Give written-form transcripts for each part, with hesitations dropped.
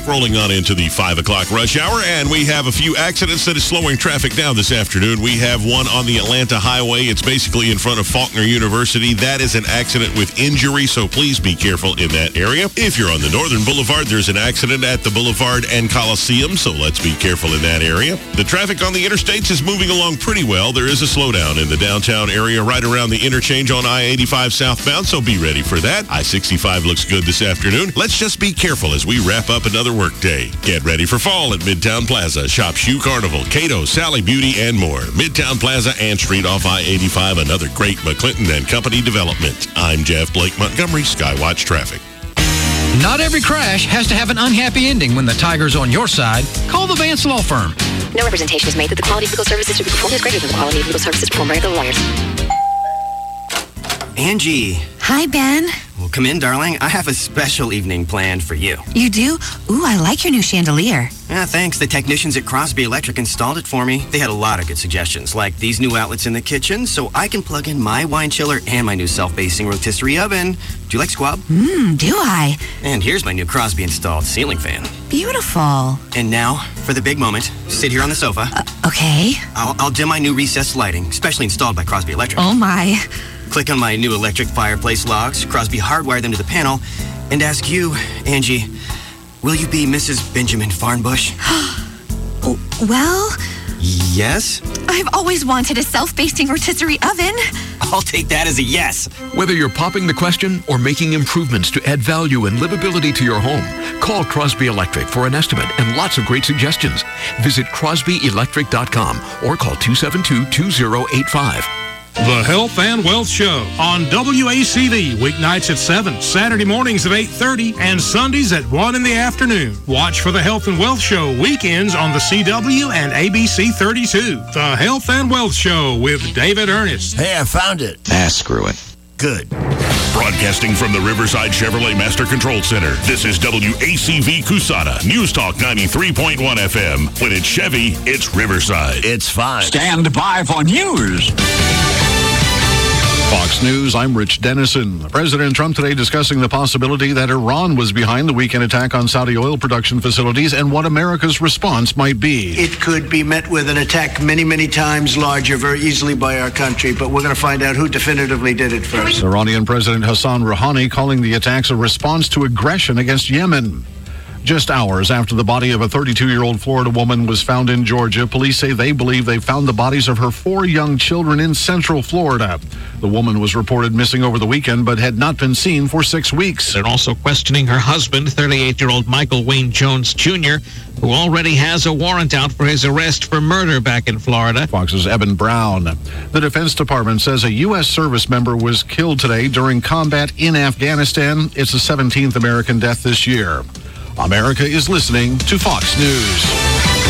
rolling on into the 5 o'clock rush hour, and we have a few accidents that is slowing traffic down this afternoon. We have one on the Atlanta Highway. It's basically in front of Faulkner University. That is an accident with injury, so please be careful in that area. If you're on the Northern Boulevard, there's an accident at the Boulevard and Coliseum, so let's be careful in that area. The traffic on the interstates is moving along pretty well. There is a slowdown in the downtown area right around the interchange on I-85 southbound, so be ready for that. I-65 looks good this afternoon. Let's just be careful as we wrap up another work day. Get ready for fall at Midtown Plaza. Shop Shoe Carnival, Cato, Sally Beauty, and more. Midtown Plaza and Street off I-85, another great McClinton and Company development. I'm Jeff Blake Montgomery, Skywatch Traffic. Not every crash has to have an unhappy ending when the tiger's on your side. Call the Vance Law Firm. No representation is made that the quality of legal services to be performed is greater than the quality of legal services performed by other lawyers. Angie. Hi, Ben. Well, come in, darling. I have a special evening planned for you. You do? Ooh, I like your new chandelier. Yeah, thanks. The technicians at Crosby Electric installed it for me. They had a lot of good suggestions, like these new outlets in the kitchen, so I can plug in my wine chiller and my new self-basting rotisserie oven. Do you like squab? Do I? And here's my new Crosby installed ceiling fan. Beautiful. And now, for the big moment, sit here on the sofa. Okay. I'll dim my new recessed lighting, specially installed by Crosby Electric. Oh, my. Click on my new electric fireplace logs, Crosby hardwired them to the panel, and ask you, Angie, will you be Mrs. Benjamin Farnbush? Well... Yes? I've always wanted a self-basting rotisserie oven. I'll take that as a yes. Whether you're popping the question or making improvements to add value and livability to your home, call Crosby Electric for an estimate and lots of great suggestions. Visit crosbyelectric.com or call 272-2085. The Health and Wealth Show on WACD, weeknights at 7, Saturday mornings at 8:30, and Sundays at 1 in the afternoon. Watch for the Health and Wealth Show weekends on the CW and ABC 32. The Health and Wealth Show with David Ernest. Hey, I found it. Screw it. Good. Broadcasting from the Riverside Chevrolet Master Control Center, this is WACV Cusana, News Talk 93.1 FM. When it's Chevy, it's Riverside. It's fine. Stand by for news. Fox News, I'm Rich Dennison. President Trump today discussing the possibility that Iran was behind the weekend attack on Saudi oil production facilities and what America's response might be. It could be met with an attack many, many times larger very easily by our country, but we're going to find out who definitively did it first. Iranian President Hassan Rouhani calling the attacks a response to aggression against Yemen. Just hours after the body of a 32-year-old Florida woman was found in Georgia, police say they believe they found the bodies of her 4 young children in Central Florida. The woman was reported missing over the weekend, but had not been seen for 6 weeks. They're also questioning her husband, 38-year-old Michael Wayne Jones Jr., who already has a warrant out for his arrest for murder back in Florida. Fox's Evan Brown. The Defense Department says a U.S. service member was killed today during combat in Afghanistan. It's the 17th American death this year. America is listening to Fox News.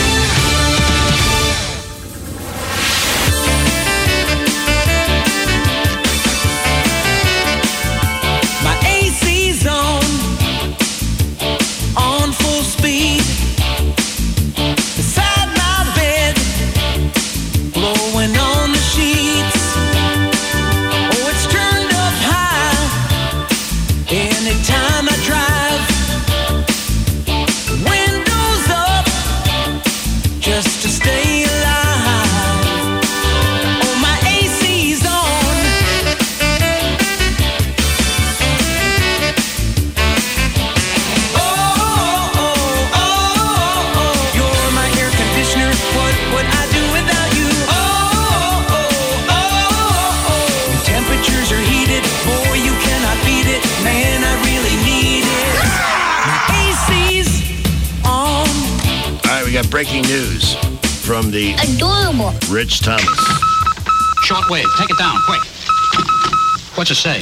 Breaking news from the adorable Rich Thomas. Shortwave, take it down, quick. What's it say?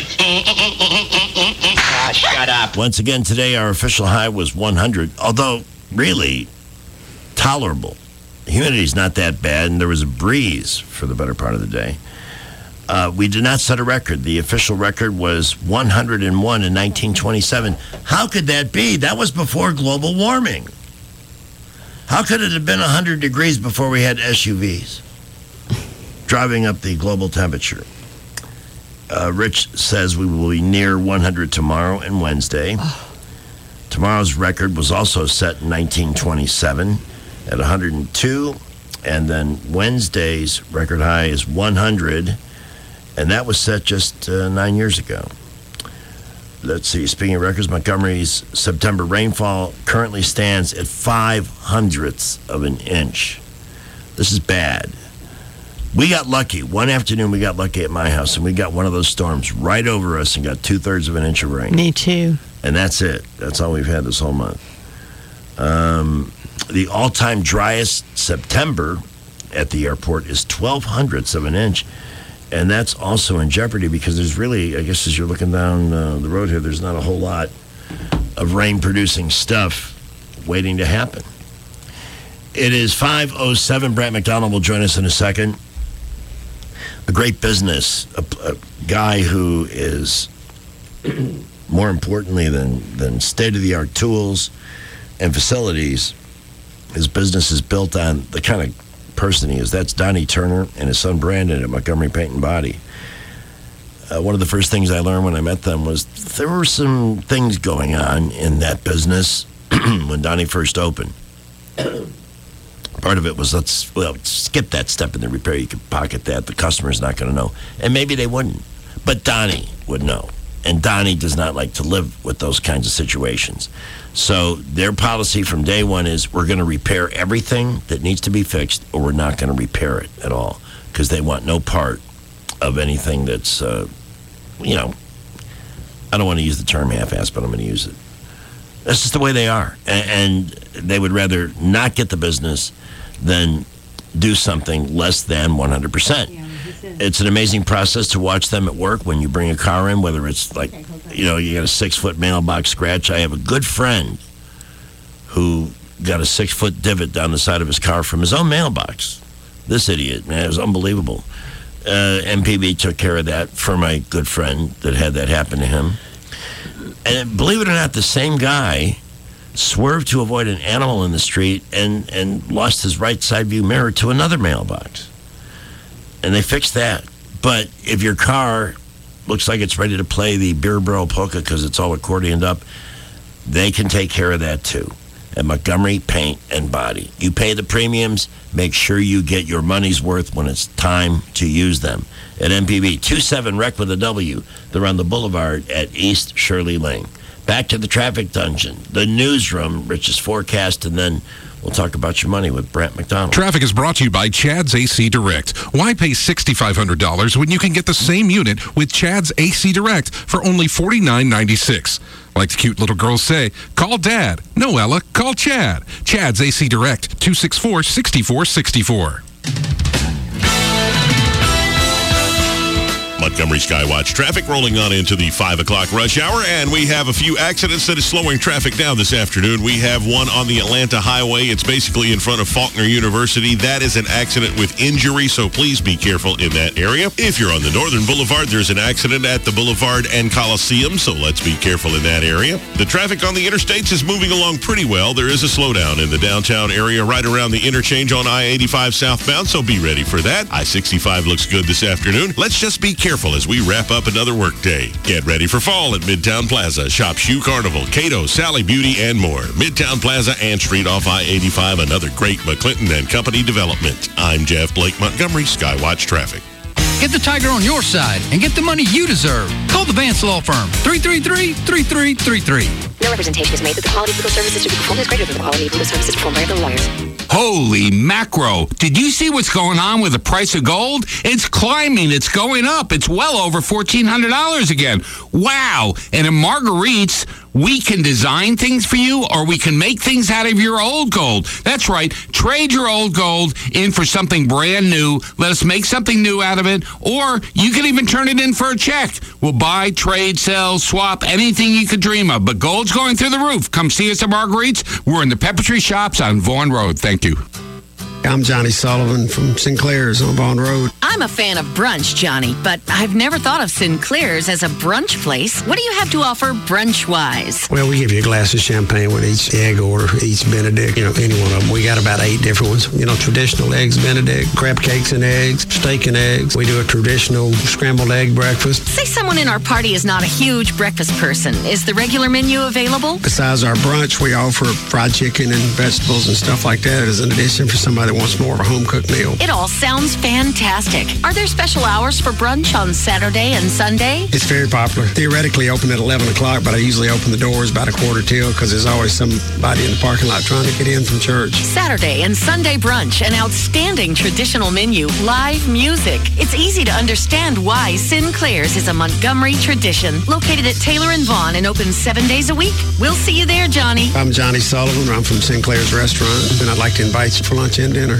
Shut up. Once again, today our official high was 100, although really tolerable. The humidity's not that bad, and there was a breeze for the better part of the day. We did not set a record. The official record was 101 in 1927. How could that be? That was before global warming. How could it have been 100 degrees before we had SUVs driving up the global temperature? Rich says we will be near 100 tomorrow and Wednesday. Tomorrow's record was also set in 1927 at 102. And then Wednesday's record high is 100. And that was set just 9 years ago. Let's see. Speaking of records, Montgomery's September rainfall currently stands at 0.05 of an inch. This is bad. We got lucky. One afternoon, we got lucky at my house, and we got one of those storms right over us and got 2/3 of an inch of rain. Me too. And that's it. That's all we've had this whole month. The all-time driest September at the airport is 0.12 of an inch. And that's also in jeopardy because there's really, I guess as you're looking down the road here, there's not a whole lot of rain-producing stuff waiting to happen. It is 5:07. Brant McDonald will join us in a second. A great business, a guy who is, more importantly than state-of-the-art tools and facilities, his business is built on the kind of person he is. That's Donnie Turner and his son Brandon at Montgomery Paint and Body. One of the first things I learned when I met them was there were some things going on in that business when Donnie first opened. Part of it was, let's skip that step in the repair. You can pocket that. The customer's not going to know. And maybe they wouldn't. But Donnie would know. And Donnie does not like to live with those kinds of situations. So their policy from day one is we're going to repair everything that needs to be fixed or we're not going to repair it at all because they want no part of anything that's, I don't want to use the term half-assed, but I'm going to use it. That's just the way they are. And they would rather not get the business than do something less than 100%. Yeah, it's an amazing process to watch them at work when you bring a car in, whether it's like, you got a 6-foot mailbox scratch. I have a good friend who got a 6-foot divot down the side of his car from his own mailbox. This idiot, man, it was unbelievable. MPB took care of that for my good friend that had that happen to him. And believe it or not, the same guy swerved to avoid an animal in the street and lost his right side view mirror to another mailbox. And they fixed that. But if your car looks like it's ready to play the Beer Barrel Polka because it's all accordioned up, they can take care of that too. At Montgomery Paint and Body. You pay the premiums, make sure you get your money's worth when it's time to use them. At MPB, 27 Rec with a W. They're on the boulevard at East Shirley Lane. Back to the traffic dungeon, the newsroom, Rich's forecast, and then we'll talk about your money with Brant McDonald. Traffic is brought to you by Chad's AC Direct. Why pay $6,500 when you can get the same unit with Chad's AC Direct for only $49.96? Like the cute little girls say, call Dad. No, Ella, call Chad. Chad's AC Direct, 264-6464. Montgomery Skywatch traffic rolling on into the 5 o'clock rush hour, and we have a few accidents that are slowing traffic down this afternoon. We have one on the Atlanta Highway. It's basically in front of Faulkner University. That is an accident with injury, so please be careful in that area. If you're on the Northern Boulevard, there's an accident at the Boulevard and Coliseum, so let's be careful in that area. The traffic on the interstates is moving along pretty well. There is a slowdown in the downtown area right around the interchange on I-85 southbound, so be ready for that. I-65 looks good this afternoon. Let's just be careful as we wrap up another workday. Get ready for fall at Midtown Plaza. Shop Shoe Carnival, Cato, Sally Beauty, and more. Midtown Plaza and Street off I-85, another great McClinton and Company development. I'm Jeff Blake Montgomery, Skywatch Traffic. Get the Tiger on your side and get the money you deserve. Call the Vance Law Firm, 333-3333. No representation is made that the quality of legal services to be performed is greater than the quality of legal services performed by other lawyers. Holy macro. Did you see what's going on with the price of gold? It's climbing. It's going up. It's well over $1,400 again. Wow. And in Marguerite's, we can design things for you, or we can make things out of your old gold. That's right. Trade your old gold in for something brand new. Let us make something new out of it, or you can even turn it in for a check. We'll buy, trade, sell, swap, anything you could dream of. But gold's going through the roof. Come see us at Marguerite's. We're in the Peppery Shops on Vaughan Road. Thank you. I'm Johnny Sullivan from Sinclair's on Bond Road. I'm a fan of brunch, Johnny, but I've never thought of Sinclair's as a brunch place. What do you have to offer brunch-wise? Well, we give you a glass of champagne with each egg order, each Benedict, any one of them. We got about 8 different ones. Traditional eggs Benedict, crab cakes and eggs, steak and eggs. We do a traditional scrambled egg breakfast. Say someone in our party is not a huge breakfast person. Is the regular menu available? Besides our brunch, we offer fried chicken and vegetables and stuff like that as an addition for somebody that wants more of a home-cooked meal. It all sounds fantastic. Are there special hours for brunch on Saturday and Sunday? It's very popular. Theoretically open at 11 o'clock, but I usually open the doors about 1:45 because there's always somebody in the parking lot trying to get in from church. Saturday and Sunday brunch, an outstanding traditional menu, live music. It's easy to understand why Sinclair's is a Montgomery tradition. Located at Taylor and Vaughn and open 7 days a week. We'll see you there, Johnny. I'm Johnny Sullivan. I'm from Sinclair's Restaurant, and I'd like to invite you for lunch and dinner.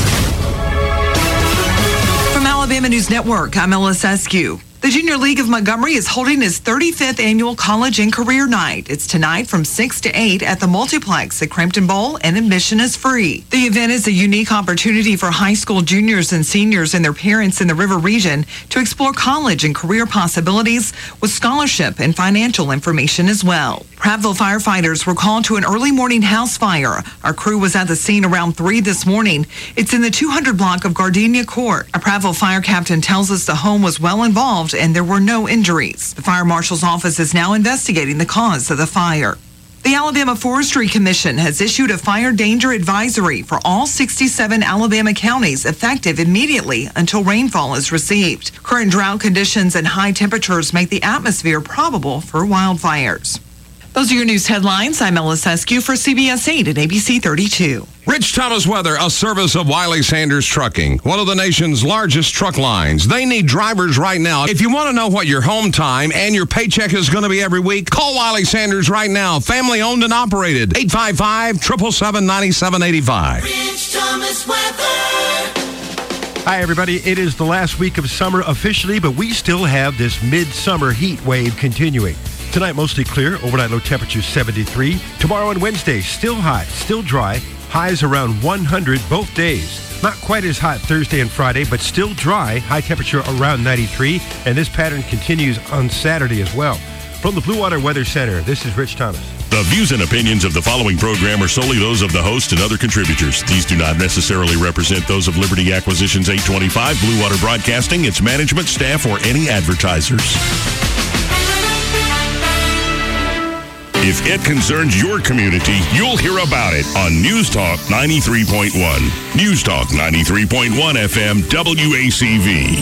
From Alabama News Network, I'm Ella Sescu. The Junior League of Montgomery is holding its 35th annual College and Career Night. It's tonight from 6 to 8 at the Multiplex at Crampton Bowl, and admission is free. The event is a unique opportunity for high school juniors and seniors and their parents in the River Region to explore college and career possibilities with scholarship and financial information as well. Prattville firefighters were called to an early morning house fire. Our crew was at the scene around 3 this morning. It's in the 200 block of Gardenia Court. A Prattville fire captain tells us the home was well involved and there were no injuries. The fire marshal's office is now investigating the cause of the fire. The Alabama Forestry Commission has issued a fire danger advisory for all 67 Alabama counties effective immediately until rainfall is received. Current drought conditions and high temperatures make the atmosphere probable for wildfires. Those are your news headlines. I'm Ella Sescu for CBS 8 and ABC 32. Rich Thomas Weather, a service of Wiley Sanders Trucking, one of the nation's largest truck lines. They need drivers right now. If you want to know what your home time and your paycheck is going to be every week, call Wiley Sanders right now. Family owned and operated. 855-777-9785. Rich Thomas Weather. Hi, everybody. It is the last week of summer officially, but we still have this midsummer heat wave continuing. Tonight, mostly clear. Overnight low temperature 73. Tomorrow and Wednesday, still hot, still dry. Highs around 100 both days. Not quite as hot Thursday and Friday, but still dry. High temperature around 93. And this pattern continues on Saturday as well. From the Blue Water Weather Center, this is Rich Thomas. The views and opinions of the following program are solely those of the host and other contributors. These do not necessarily represent those of Liberty Acquisitions 825, Blue Water Broadcasting, its management, staff, or any advertisers. If it concerns your community, you'll hear about it on News Talk 93.1. News Talk 93.1 FM WACV.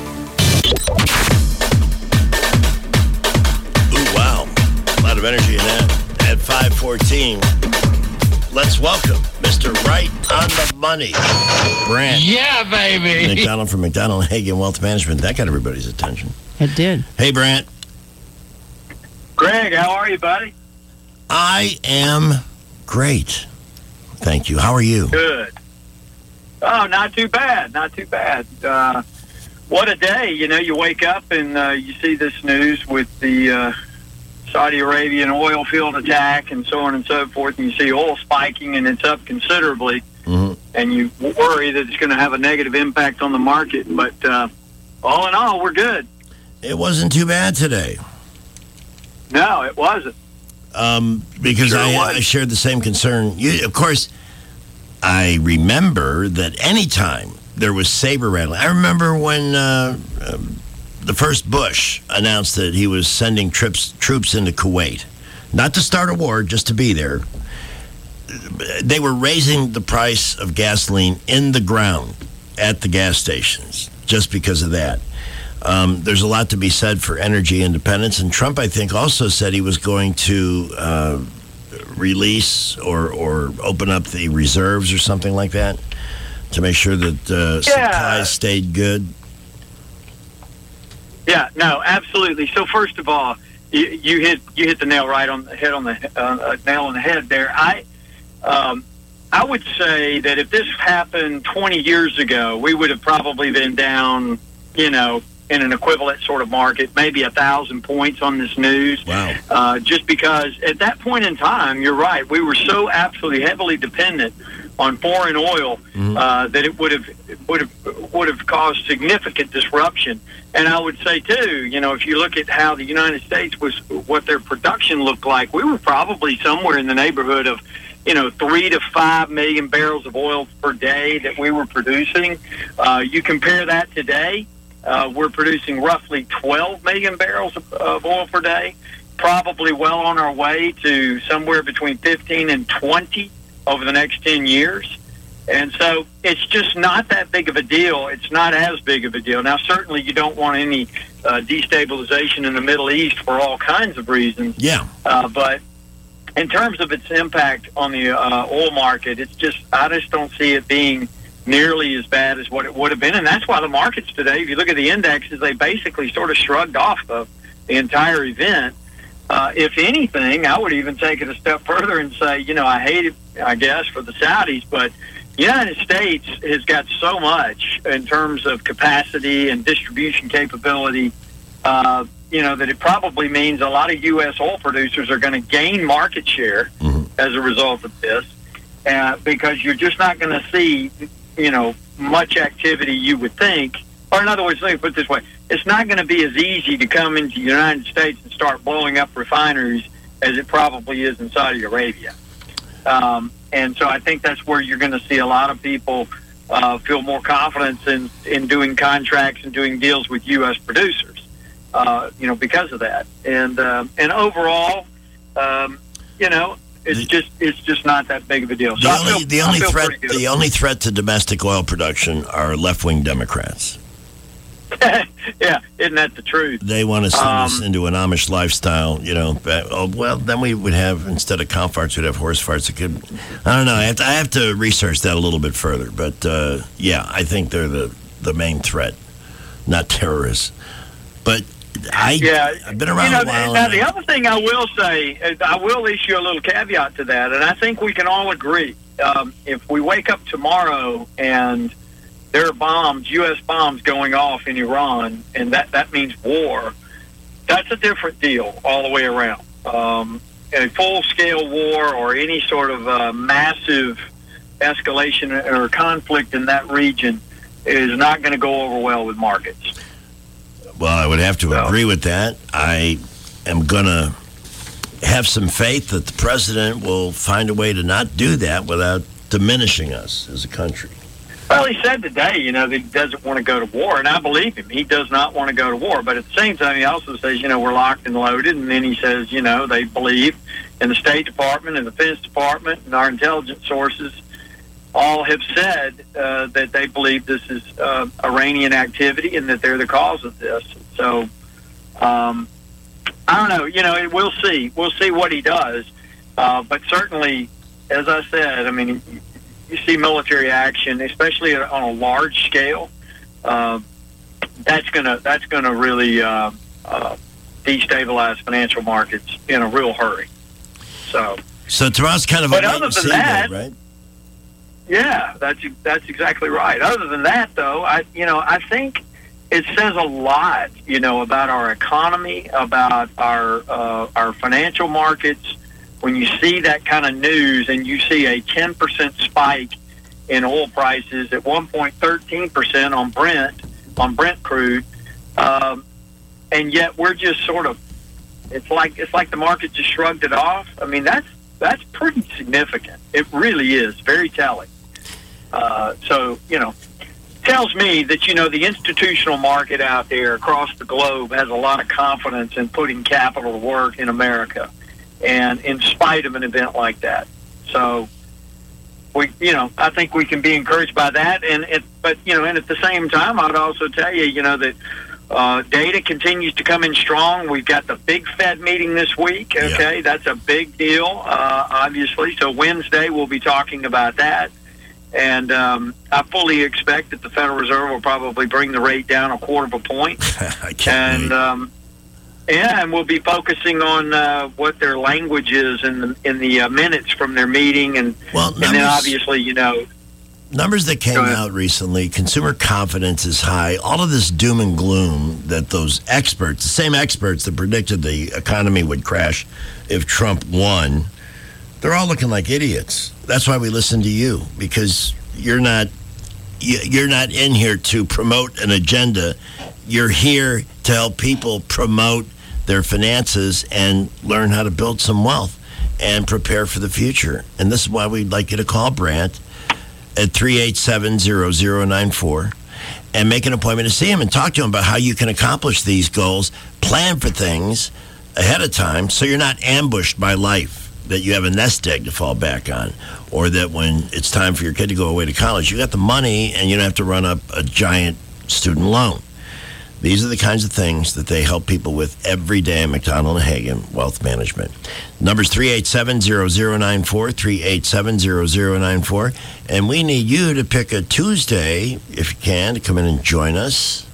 Ooh, wow. A lot of energy in that. At 5:14, let's welcome Mr. Right on the Money, Brant. Yeah, baby. McDonald from McDonald Hagen Wealth Management. That got everybody's attention. It did. Hey, Brant. Greg, how are you, buddy? I am great. Thank you. How are you? Good. Oh, not too bad. Not too bad. What a day. You wake up and you see this news with the Saudi Arabian oil field attack and so on and so forth, and you see oil spiking and it's up considerably, and you worry that it's going to have a negative impact on the market. But all in all, we're good. It wasn't too bad today. No, it wasn't. Because Sure I shared the same concern. Of course, I remember that anytime there was saber rattling. I remember when the first Bush announced that he was sending troops into Kuwait, not to start a war, just to be there. They were raising the price of gasoline in the ground at the gas stations just because of that. There's a lot to be said for energy independence, and Trump, I think, also said he was going to release or open up the reserves or something like that to make sure that supplies stayed good. Yeah, no, absolutely. So first of all, you hit the nail right on the head nail on the head there. I would say that if this happened 20 years ago, we would have probably been down, in an equivalent sort of market, maybe 1,000 points on this news. Wow. Just because at that point in time, you're right, we were so absolutely heavily dependent on foreign oil, that it would have caused significant disruption. And I would say too, if you look at how the United States what their production looked like, we were probably somewhere in the neighborhood of 3 to 5 million barrels of oil per day that we were producing. You compare that today, we're producing roughly 12 million barrels of oil per day, probably well on our way to somewhere between 15 and 20 over the next 10 years. And so it's just not that big of a deal. It's not as big of a deal. Now, certainly you don't want any destabilization in the Middle East for all kinds of reasons. Yeah. But in terms of its impact on the oil market, I just don't see it being nearly as bad as what it would have been. And that's why the markets today, if you look at the indexes, they basically sort of shrugged off the entire event. If anything, I would even take it a step further and say, I hate it, I guess, for the Saudis, but the United States has got so much in terms of capacity and distribution capability, that it probably means a lot of U.S. oil producers are going to gain market share as a result of this, because you're just not going to see, much activity, you would think. Or in other words, let me put it this way. It's not going to be as easy to come into the United States and start blowing up refineries as it probably is in Saudi Arabia. And so I think that's where you're going to see a lot of people feel more confidence in doing contracts and doing deals with U.S. producers, because of that. And overall, it's just not that big of a deal. So the only threat to domestic oil production are left-wing Democrats. Yeah, isn't that the truth? They want to send us into an Amish lifestyle, then we would have, instead of cow farts, we'd have horse farts. I don't know. I have to research that a little bit further. But, I think they're the main threat, not terrorists. But I've been around a while. Now, the other thing I will say, I will issue a little caveat to that, and I think we can all agree. If we wake up tomorrow and there are bombs, U.S. bombs going off in Iran, and that means war, that's a different deal all the way around. A full-scale war or any sort of massive escalation or conflict in that region is not going to go over well with markets. Well, I would have to agree with that. I am going to have some faith that the president will find a way to not do that without diminishing us as a country. Well, he said today, that he doesn't want to go to war, and I believe him. He does not want to go to war. But at the same time, he also says, we're locked and loaded, and then he says, they believe in the State Department and the Defense Department and our intelligence sources all have said that they believe this is Iranian activity and that they're the cause of this. So, I don't know. We'll see. We'll see what he does. But certainly, as I said, you see military action, especially on a large scale. That's gonna really destabilize financial markets in a real hurry. So tomorrow's kind of but a other than that, right? Yeah, that's exactly right. Other than that, though, I think it says a lot, about our economy, about our financial markets. When you see that kind of news and you see a 10% spike in oil prices, at one point 13% on Brent crude, and yet we're just sort of, it's like the market just shrugged it off. That's pretty significant. It really is very telling. Tells me that, the institutional market out there across the globe has a lot of confidence in putting capital to work in America, and in spite of an event like that. So, I think we can be encouraged by that. And at the same time, I'd also tell you, that data continues to come in strong. We've got the big Fed meeting this week. Okay, that's a big deal, obviously. So Wednesday we'll be talking about that. And I fully expect that the Federal Reserve will probably bring the rate down a quarter of a point. I can't wait. And we'll be focusing on what their language is in the minutes from their meeting, and then obviously, numbers that came out recently, consumer confidence is high. All of this doom and gloom that those experts, the same experts that predicted the economy would crash if Trump won, They're all looking like idiots. That's why we listen to you, because you're not in here to promote an agenda. You're here to help people promote their finances and learn how to build some wealth and prepare for the future. And this is why we'd like you to call Brant at 387-0094 and make an appointment to see him and talk to him about how you can accomplish these goals, plan for things ahead of time so you're not ambushed by life, that you have a nest egg to fall back on, or that when it's time for your kid to go away to college, you got the money and you don't have to run up a giant student loan. These are the kinds of things that they help people with every day at McDonald and Hagen Wealth Management. Number's 387-0094, 387-0094. And we need you to pick a Tuesday, if you can, to come in and join us.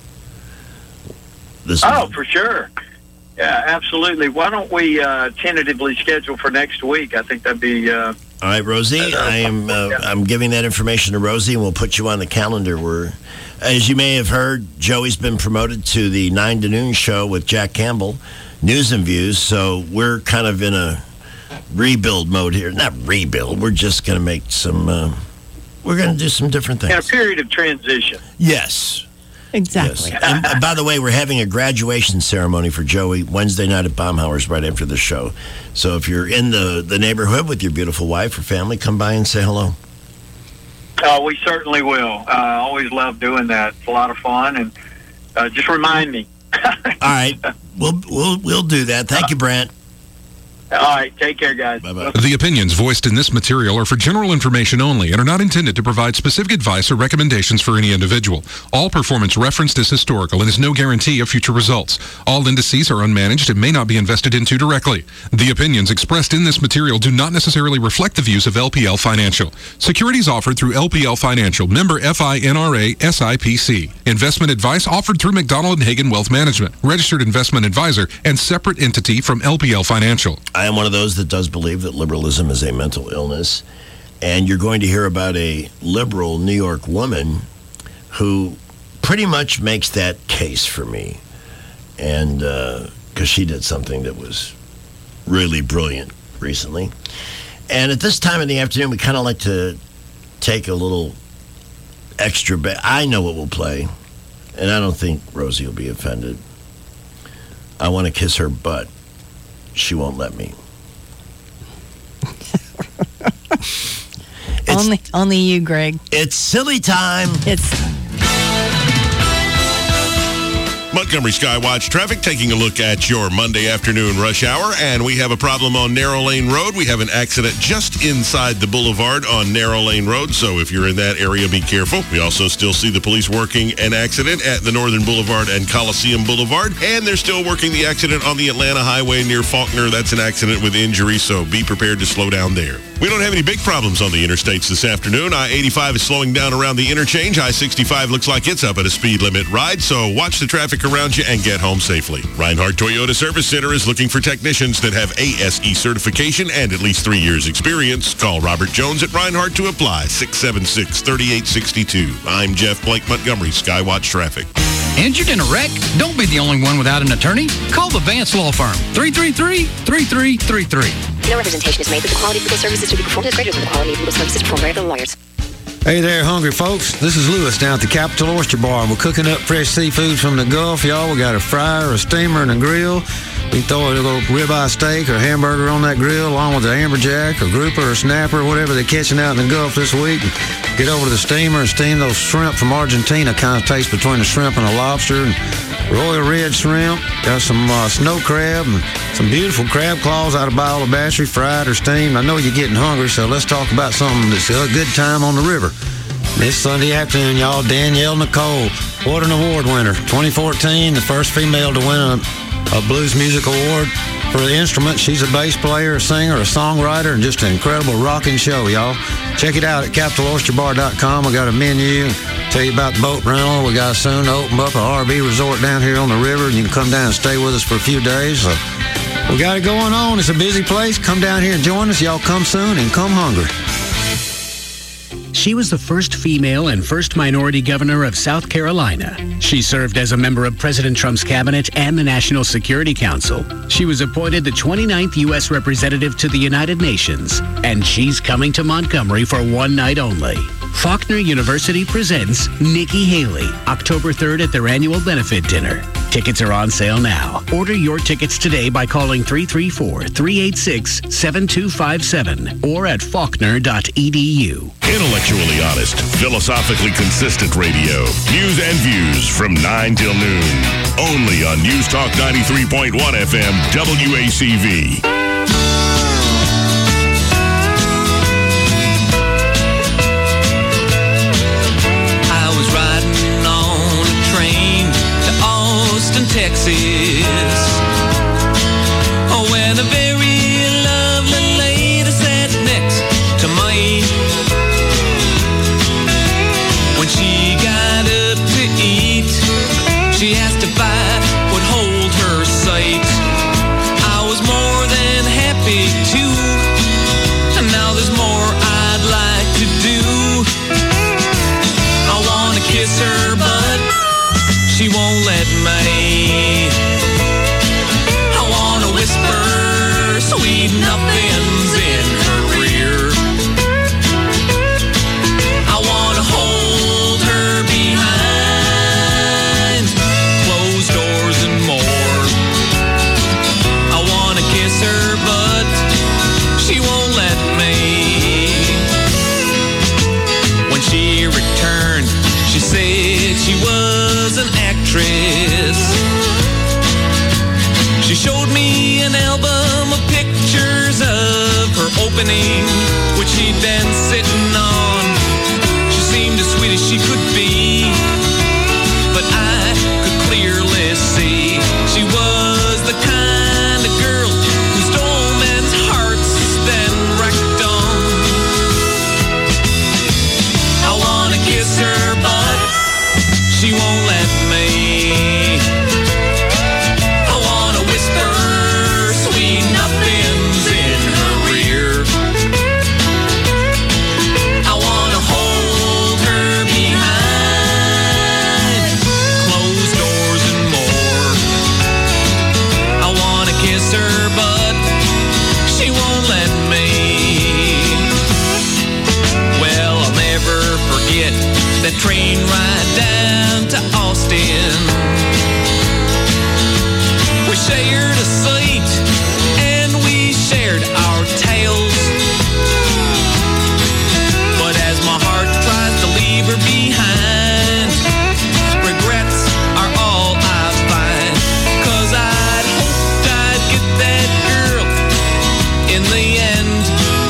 For sure. Yeah, absolutely. Why don't we tentatively schedule for next week? I think that'd be... All right, Rosie, I'm giving that information to Rosie, and we'll put you on the calendar. As you may have heard, Joey's been promoted to the 9 to noon show with Jack Campbell, News and Views, so we're kind of in a rebuild mode here. Not rebuild, we're just going to make some, we're going to do some different things. In a period of transition. Yes. Exactly. Yes. And by the way, we're having a graduation ceremony for Joey Wednesday night at Baumhauer's right after the show. So if you're in the neighborhood with your beautiful wife or family, come by and say hello. We certainly will. Always love doing that. It's a lot of fun, and just remind me. All right, we'll do that. Thank you, Brant. All right, take care, guys. Bye-bye. The opinions voiced in this material are for general information only and are not intended to provide specific advice or recommendations for any individual. All performance referenced is historical and is no guarantee of future results. All indices are unmanaged and may not be invested into directly. The opinions expressed in this material do not necessarily reflect the views of LPL Financial. Securities offered through LPL Financial, member FINRA SIPC. Investment advice offered through McDonald and Hagen Wealth Management, registered investment advisor, and separate entity from LPL Financial. I am one of those that does believe that liberalism is a mental illness. And you're going to hear about a liberal New York woman who pretty much makes that case for me. And because she did something that was really brilliant recently. And at this time in the afternoon, we kind of like to take a little extra bet. I know what we'll play. And I don't think Rosie will be offended. I want to kiss her butt. She won't let me. Only you, Greg. It's silly time. Montgomery Skywatch traffic taking a look at your Monday afternoon rush hour, and we have a problem on Narrow Lane Road. We have an accident just inside the boulevard on Narrow Lane Road, so if you're in that area, be careful. We also still see the police working an accident at the Northern Boulevard and Coliseum Boulevard, and they're still working the accident on the Atlanta Highway near Faulkner. That's an accident with injury, so be prepared to slow down there. We don't have any big problems on the interstates this afternoon. I-85 is slowing down around the interchange. I-65 looks like it's up at a speed limit ride, so watch the traffic around you and get home safely. Reinhardt Toyota Service Center is looking for technicians that have ASE certification and at least 3 years experience. Call Robert Jones at Reinhardt to apply, 676-3862. I'm Jeff Blake, Montgomery Skywatch Traffic. Injured in a wreck? Don't be the only one without an attorney. Call the Vance Law Firm, 333-3333. No representation is made that the quality of legal services to be performed is greater than the quality of legal services performed by other lawyers. Hey there, hungry folks. This is Lewis down at the Capital Oyster Bar, and we're cooking up fresh seafood from the Gulf, y'all. We got a fryer, a steamer, and a grill. We can throw a little ribeye steak or hamburger on that grill, along with an amberjack or grouper or snapper, whatever they're catching out in the Gulf this week. And get over to the steamer and steam those shrimp from Argentina. Kind of taste between a shrimp and a lobster. And royal red shrimp. Got some snow crab and some beautiful crab claws out of Biola Battery, fried or steamed. I know you're getting hungry, so let's talk about something that's a good time on the river. This Sunday afternoon, y'all, Danielle Nicole, what an award winner. 2014, the first female to win a Blues Music Award for the instrument. She's a bass player, a singer, a songwriter, and just an incredible rocking show, y'all. Check it out at CapitalOysterBar.com. We got a menu. Tell you about the boat rental. We got soon to open up a RV resort down here on the river. You can come down and stay with us for a few days. So we got it going on. It's a busy place. Come down here and join us. Y'all come soon and come hungry. She was the first female and first minority governor of South Carolina. She served as a member of President Trump's cabinet and the National Security Council. She was appointed the 29th U.S. representative to the United Nations, and she's coming to Montgomery for one night only. Faulkner University presents Nikki Haley, October 3rd at their annual benefit dinner. Tickets are on sale now. Order your tickets today by calling 334-386-7257 or at faulkner.edu. Intellectually honest, philosophically consistent radio. News and views from 9 till noon. Only on News Talk 93.1 FM, WACV. Texas. Oh, when a very lovely lady sat next to me. When she got up to eat, she asked if I would hold her sight. I was more than happy to, and now there's more I'd like to do. I want to kiss her, but she won't let me. I wanna whisper sweet nothings in her ear. I wanna hold her behind closed doors and more. I wanna kiss her, but she won't let me. When she returned, she said she was an actress. She showed me an album of pictures of her opening, which she'd been sitting on. She seemed as sweet as she could be, but I could clearly see she was the kind of girl who stole men's hearts, then wrecked them. I wanna kiss her, but she won't let me. I wanna whisper sweet nothings in her ear. I wanna hold her behind closed doors and more. I wanna kiss her, but she won't let me. Well, I'll never forget that train ride down to Austin. We shared a seat and we shared our tales. But as my heart tries to leave her behind, regrets are all I find. 'Cause I'd hoped I'd get that girl in the end.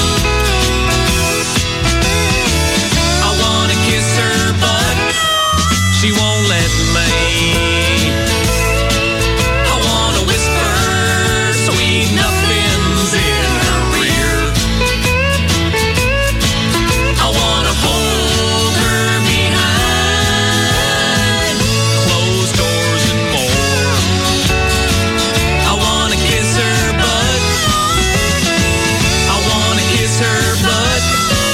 I wanna kiss her, but she won't let me. I wanna whisper sweet nothings in her ear. I wanna hold her behind closed doors and more. I wanna kiss her, but I wanna kiss her, but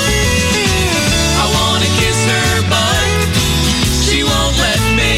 I wanna kiss her, but she won't let me.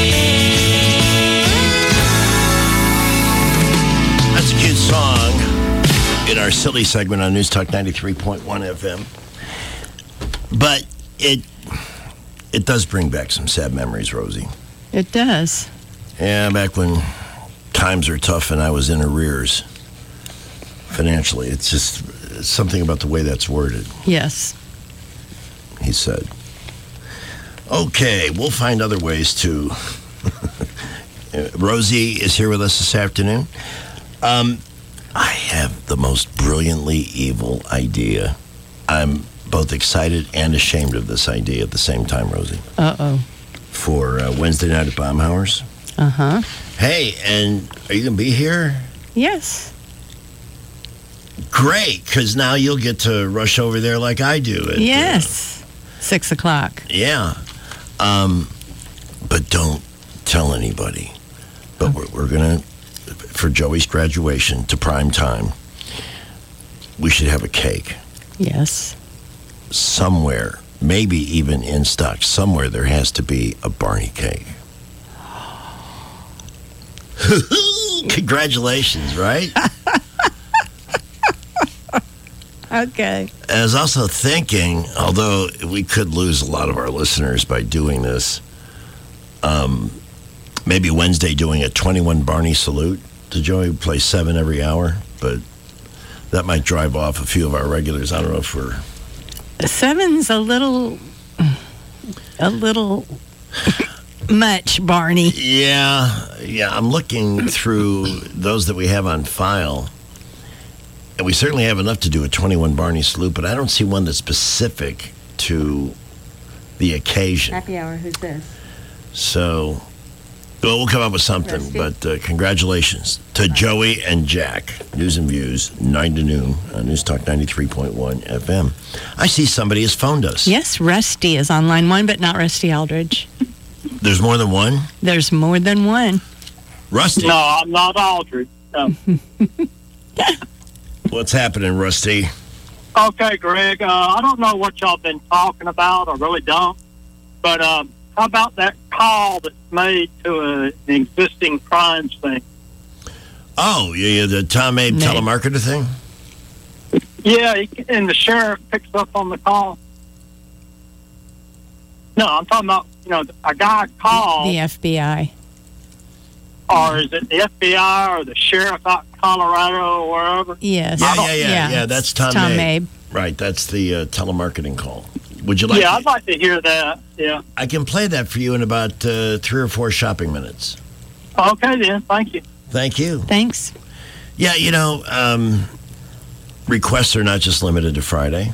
That's a cute song in our silly segment on News Talk 93.1 FM. But it does bring back some sad memories, Rosie. It does. Yeah, back when times are tough and I was in arrears financially. It's just something about the way that's worded, Yes. he said. Okay, we'll find other ways to. Rosie is here with us this afternoon. I have the most brilliantly evil idea. I'm both excited and ashamed of this idea at the same time, Rosie. Uh-oh. For Wednesday night at Baumhauer's. Uh-huh. Hey, and are you going to be here? Yes. Great, because now you'll get to rush over there like I do. Yes. 6 o'clock. Yeah. But don't tell anybody. But we're going to, for Joey's graduation to prime time, we should have a cake. Yes. Somewhere maybe even in stock. Somewhere there has to be a Barney cake. Congratulations, right? Okay. I was also thinking, although we could lose a lot of our listeners by doing this, maybe Wednesday doing a 21 Barney salute to Joey. We play 7 every hour, but that might drive off a few of our regulars. I don't know if we're... 7's a little much, Barney. Yeah. I'm looking through those that we have on file, and we certainly have enough to do a 21 Barney salute, but I don't see one that's specific to the occasion. Happy hour, who's this? So, well, we'll come up with something, but congratulations to Joey and Jack. News and Views, 9 to noon on News Talk 93.1 FM. I see somebody has phoned us. Yes, Rusty is on line 1, but not Rusty Aldridge. There's more than one? There's more than one. Rusty? No, I'm not Aldridge. No. What's happening, Rusty? Okay, Greg. I don't know what y'all been talking about. I really don't. But how about that call that's made to an existing crimes thing? Oh, yeah, the Tom Abe telemarketer thing? Yeah, and the sheriff picks up on the call. No, I'm talking about, a guy called. The FBI. Or is it the FBI or the sheriff out in Colorado or wherever? Yes. Yeah, that's Tom Abe. Right, that's the telemarketing call. Would you like? Yeah, I'd like to hear that. Yeah. I can play that for you in about 3 or 4 shopping minutes. Okay, then. Thank you. Thank you. Thanks. Yeah, requests are not just limited to Friday.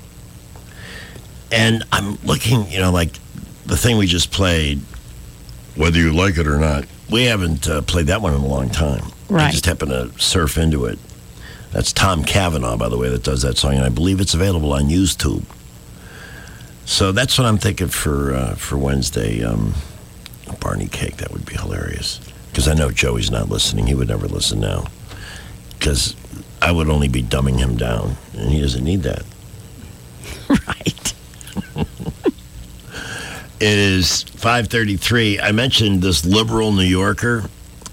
And I'm looking, like the thing we just played, whether you like it or not, we haven't played that one in a long time. Right. I just happened to surf into it. That's Tom Cavanaugh, by the way, that does that song, and I believe it's available on YouTube. So that's what I'm thinking for Wednesday. A Barney cake, that would be hilarious. Because I know Joey's not listening. He would never listen now. Because I would only be dumbing him down, and he doesn't need that. Right. It is 5:33. I mentioned this liberal New Yorker.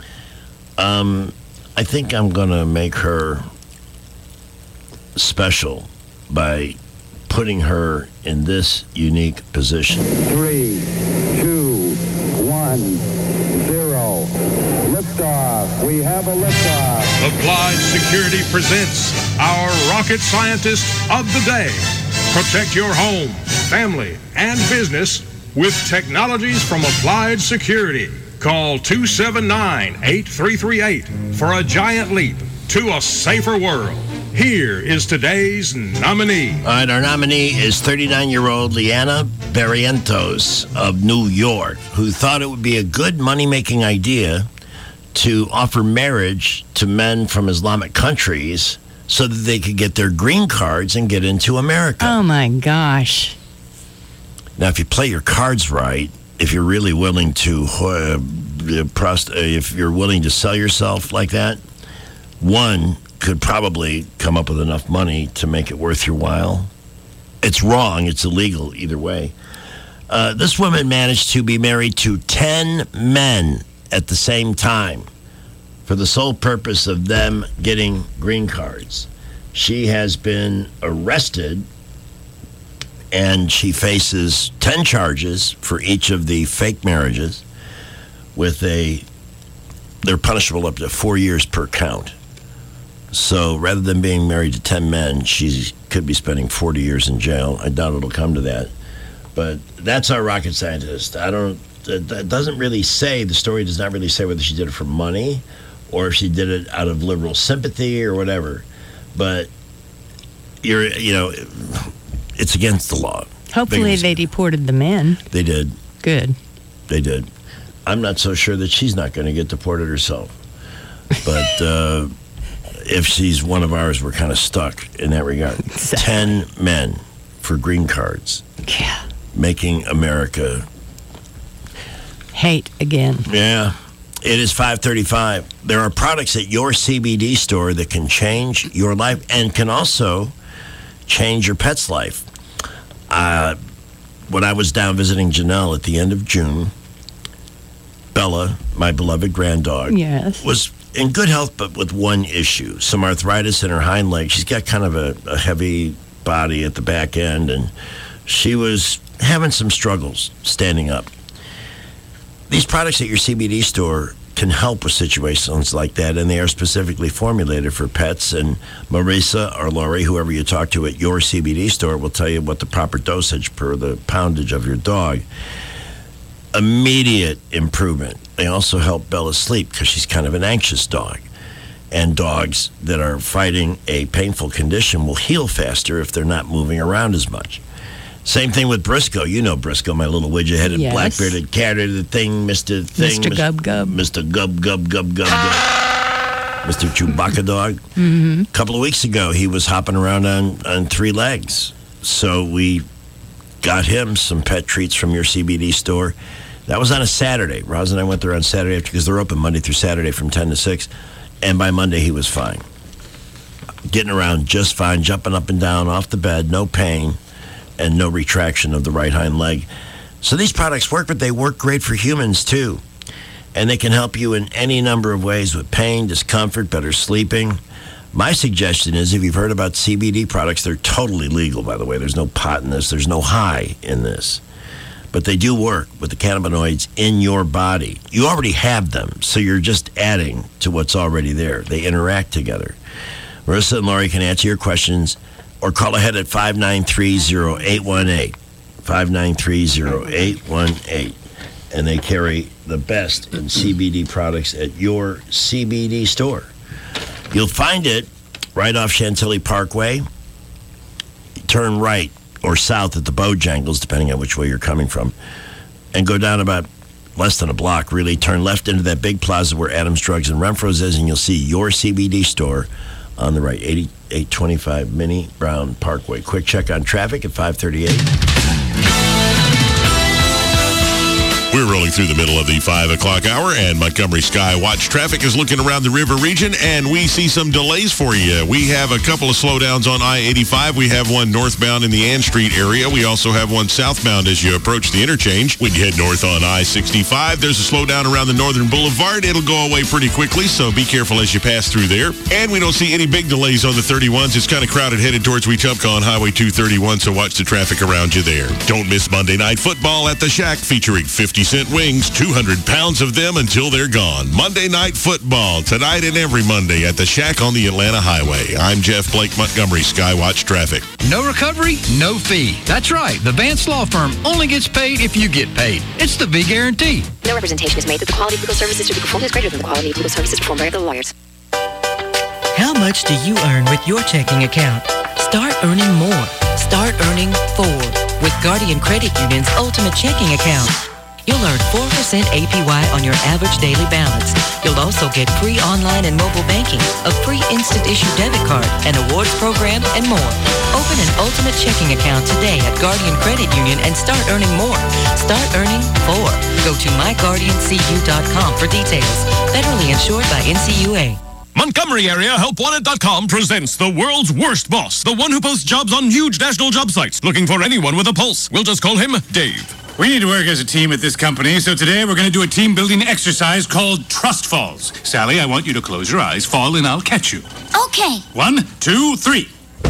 I think I'm going to make her special by putting her in this unique position. 3, 2, 1, 0. Liftoff. We have a liftoff. Applied Security presents our rocket scientist of the day. Protect your home, family, and business with technologies from Applied Security. Call 279-8338 for a giant leap to a safer world. Here is today's nominee. All right, our nominee is 39-year-old Liana Barrientos of New York, who thought it would be a good money-making idea to offer marriage to men from Islamic countries so that they could get their green cards and get into America. Oh, my gosh. Now, if you play your cards right, if you're really willing to, if you're willing to sell yourself like that, one could probably come up with enough money to make it worth your while. It's wrong. It's illegal either way. This woman managed to be married to 10 men at the same time for the sole purpose of them getting green cards. She has been arrested, and she faces 10 charges for each of the fake marriages they're punishable up to 4 years per count. So rather than being married to 10 men, she could be spending 40 years in jail. I doubt it'll come to that. But that's our rocket scientist. That doesn't really say, the story does not really say whether she did it for money or if she did it out of liberal sympathy or whatever. But it's against the law. Hopefully they deported the men. They did. Good. They did. I'm not so sure that she's not going to get deported herself. But if she's one of ours, we're kind of stuck in that regard. 10 men for green cards. Yeah. Making America hate again. Yeah. It is 5:35. There are products at your CBD store that can change your life and can also change your pet's life. when I was down visiting Janelle at the end of June, Bella, my beloved grand dog, Yes. was in good health, but with one issue, some arthritis in her hind leg. She's got kind of a heavy body at the back end, and she was having some struggles standing up. These products at your CBD store can help with situations like that, and they are specifically formulated for pets. And Marisa or Lori, whoever you talk to at your CBD store, will tell you what the proper dosage per the poundage of your dog. Immediate improvement. They also help Bella sleep because she's kind of an anxious dog. And dogs that are fighting a painful condition will heal faster if they're not moving around as much. Same thing with Briscoe. You know Briscoe, my little widget-headed, Yes. black-bearded cat, the thing, Mr. Thing. Mr. Gub Gub. Mr. Gub Gub Gub Gub Gub. Mr. Chewbacca dog. Mm-hmm. A couple of weeks ago, he was hopping around on 3 legs. So we got him some pet treats from your CBD store. That was on a Saturday. Roz and I went there on Saturday because they're open Monday through Saturday from 10 to 6. And by Monday, he was fine. Getting around just fine, jumping up and down off the bed, no pain, and no retraction of the right hind leg. So these products work, but they work great for humans too. And they can help you in any number of ways with pain, discomfort, better sleeping. My suggestion is, if you've heard about CBD products, they're totally legal, by the way. There's no pot in this. There's no high in this. But they do work with the cannabinoids in your body. You already have them, so you're just adding to what's already there. They interact together. Marissa and Lori can answer your questions or call ahead at 593-0818. 593-0818. And they carry the best in CBD products at your CBD store. You'll find it right off Chantilly Parkway. Turn right or south at the Bojangles, depending on which way you're coming from, and go down about less than a block, really. Turn left into that big plaza where Adams Drugs and Renfro's is, and you'll see your CBD store on the right, 8825 Minnie Brown Parkway. Quick check on traffic at 538. We're rolling through the middle of the 5 o'clock hour, and Montgomery Sky Watch traffic is looking around the river region, and we see some delays for you. We have a couple of slowdowns on I-85. We have one northbound in the Ann Street area. We also have one southbound as you approach the interchange. When you head north on I-65, there's a slowdown around the Northern Boulevard. It'll go away pretty quickly, so be careful as you pass through there. And we don't see any big delays on the 31s. It's kind of crowded headed towards Wetumpka on Highway 231, so watch the traffic around you there. Don't miss Monday Night Football at the Shack, featuring 50-cent wings, 200 pounds of them until they're gone. Monday Night Football, tonight and every Monday at the Shack on the Atlanta Highway. I'm Jeff Blake, Montgomery Skywatch Traffic. No recovery, no fee. That's right. The Vance Law Firm only gets paid if you get paid. It's the V Guarantee. No representation is made that the quality of legal services to be performed is greater than the quality of legal services performed by other lawyers. How much do you earn with your checking account? Start earning more. Start earning 4 with Guardian Credit Union's Ultimate Checking Account. You'll earn 4% APY on your average daily balance. You'll also get free online and mobile banking, a free instant issue debit card, an awards program, and more. Open an Ultimate Checking account today at Guardian Credit Union and start earning more. Start earning 4. Go to myguardiancu.com for details. Federally insured by NCUA. Montgomery Area HelpWanted.com presents the world's worst boss, the one who posts jobs on huge national job sites, looking for anyone with a pulse. We'll just call him Dave. We need to work as a team at this company, so today we're going to do a team-building exercise called Trust Falls. Sally, I want you to close your eyes, fall, and I'll catch you. Okay. 1, 2, 3.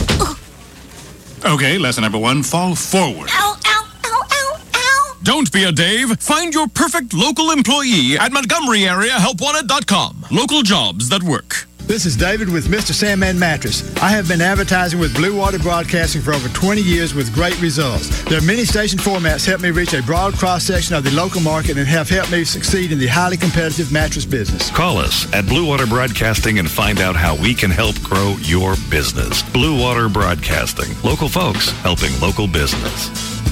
Okay, lesson number 1, fall forward. Ow, ow, ow, ow, ow. Don't be a Dave. Find your perfect local employee at Montgomery Area HelpWanted.com. Local jobs that work. This is David with Mr. Sandman Mattress. I have been advertising with Blue Water Broadcasting for over 20 years with great results. Their many station formats help me reach a broad cross-section of the local market and have helped me succeed in the highly competitive mattress business. Call us at Blue Water Broadcasting and find out how we can help grow your business. Blue Water Broadcasting. Local folks helping local business.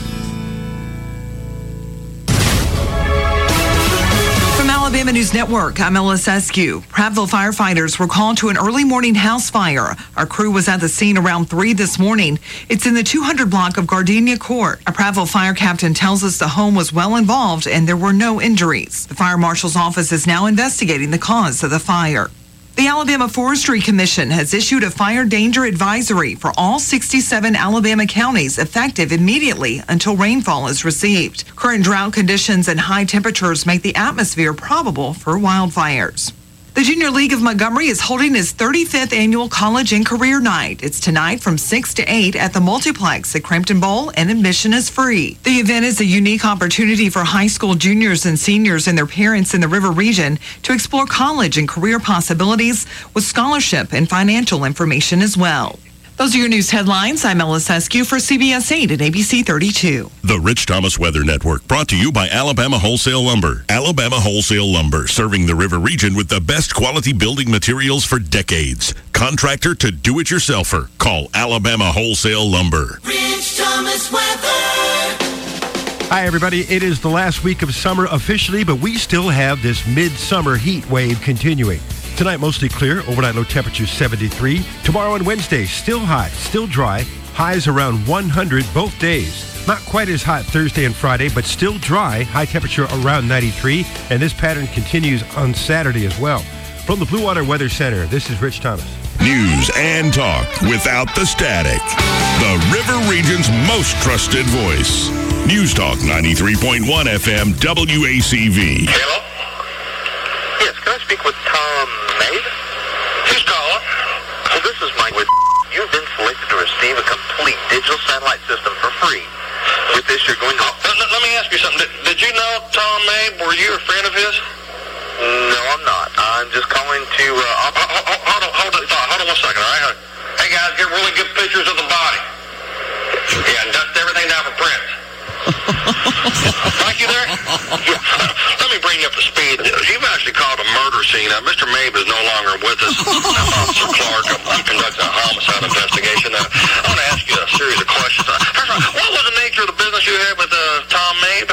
Alabama News Network, I'm Ella Sescu. Prattville firefighters were called to an early morning house fire. Our crew was at the scene around 3 this morning. It's in the 200 block of Gardenia Court. A Prattville fire captain tells us the home was well involved and there were no injuries. The fire marshal's office is now investigating the cause of the fire. The Alabama Forestry Commission has issued a fire danger advisory for all 67 Alabama counties effective immediately until rainfall is received. Current drought conditions and high temperatures make the atmosphere probable for wildfires. The Junior League of Montgomery is holding its 35th annual College and Career Night. It's tonight from 6 to 8 at the Multiplex at Crampton Bowl, and admission is free. The event is a unique opportunity for high school juniors and seniors and their parents in the River Region to explore college and career possibilities with scholarship and financial information as well. Those are your news headlines. I'm Ellis Eskew for CBS 8 and ABC 32. The Rich Thomas Weather Network, brought to you by Alabama Wholesale Lumber. Alabama Wholesale Lumber, serving the River Region with the best quality building materials for decades. Contractor to do-it-yourselfer. Call Alabama Wholesale Lumber. Rich Thomas Weather. Hi, everybody. It is the last week of summer officially, but we still have this midsummer heat wave continuing. Tonight, mostly clear. Overnight low temperature 73. Tomorrow and Wednesday, still hot, still dry. Highs around 100 both days. Not quite as hot Thursday and Friday, but still dry. High temperature around 93. And this pattern continues on Saturday as well. From the Blue Water Weather Center, this is Rich Thomas. News and talk without the static. The River Region's most trusted voice. News Talk 93.1 FM WACV. Hello? Yes, can I speak with Tom Mabe? Who's calling? Well, this is Mike with You've been selected to receive a complete digital satellite system for free. With this, you're going to... let me ask you something. Did you know Tom Mabe? Were you a friend of his? No, I'm not. I'm just calling to... Hold on 1 second, all right? Hey, guys, get really good pictures of the body. Yeah, and dust everything down for prints. Thank you there. Let me bring you up to speed. You've actually called a murder scene. Mr. Mabe is no longer with us. Officer Clark, I'm conducting a homicide investigation. I want to ask you a series of questions. First of all, what was the nature of the business you had with Tom Mabe?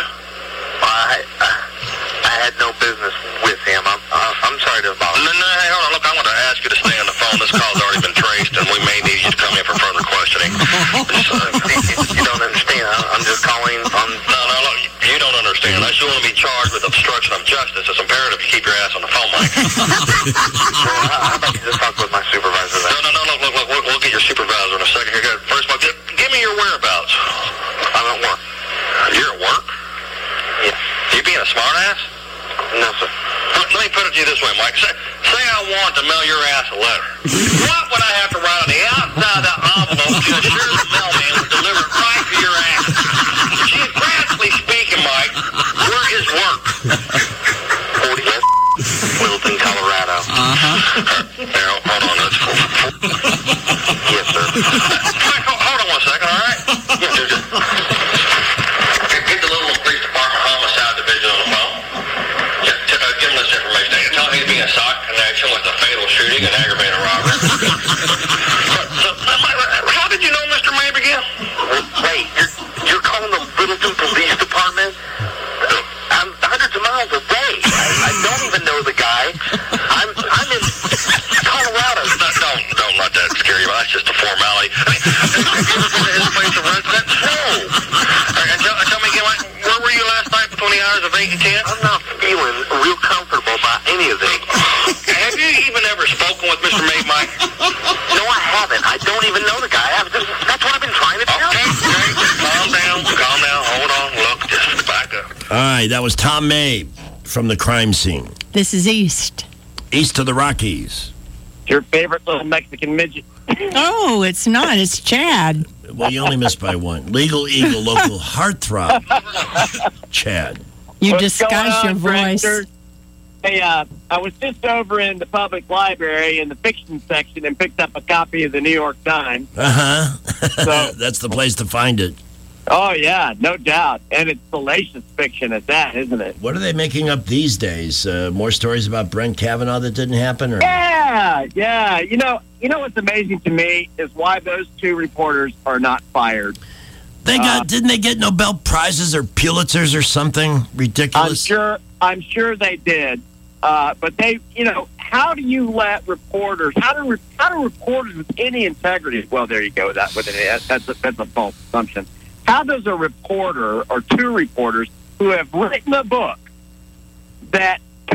I had no business with him. I'm sorry to bother. No, hey, hold on. Look, I want to ask you to stay on the phone. This call's already been traced, and we may need you to come in for further questioning. You don't understand. I'm just calling on... No, look, you don't understand. Unless you want to be charged with obstruction of justice, it's imperative you keep your ass on the phone, Mike. How about you just talk with my supervisor then? No, look, we'll get your supervisor in a second here. First of all, give me your whereabouts. I'm at work. You're at work? Yes. You being a smartass? No, sir. Let me put it to you this way, Mike. Say I want to mail your ass a letter. What would I have to write on the outside of that envelope to assure the mailman would deliver it right to your ass? Geographically speaking, Mike, where is work? 40 Littleton, Colorado. Now, hold on. That's yes, sir. Mike, hold on 1 second, all right? Yes, sir. Get the Littleton Police Department Homicide Division on the phone. Give him this information. Tell him he's being sought in connection with a fatal shooting and aggravated robbery. How did you know Mr. Mabe again? Wait, you're calling the Littleton Police Department? I'm hundreds of miles away. I don't even know the guy. I'm in Colorado. Don't let that scare you. That's just a formality. I mean, have you ever been to his place of residence? No. And tell me again, where were you last night between the hours of 8 and 10? I'm not feeling real comfortable by any of it. Have you even ever spoken with Mr. Mabe, Mike? No, I haven't. I don't even know the guy. That's what I've been trying to tell you. Okay. Calm down. Hold on. Look, just back up. All right, that was Tom Mabe from the crime scene. This is East. East of the Rockies. Your favorite little Mexican midget. Oh, it's not. It's Chad. Well, you only missed by one. Legal Eagle, local heartthrob. Chad. You disguise your voice. Hey, I was just over in the public library in the fiction section and picked up a copy of the New York Times. So, that's the place to find it. Oh, yeah, no doubt. And it's salacious fiction at that, isn't it? What are they making up these days? More stories about Brent Kavanaugh that didn't happen? Or? Yeah. You know what's amazing to me is why those two reporters are not fired. Didn't they get Nobel Prizes or Pulitzers or something ridiculous? I'm sure they did. But they, how do you let reporters? How do reporters with any integrity? Well, there you go. That's a false assumption. How does a reporter or two reporters who have written a book that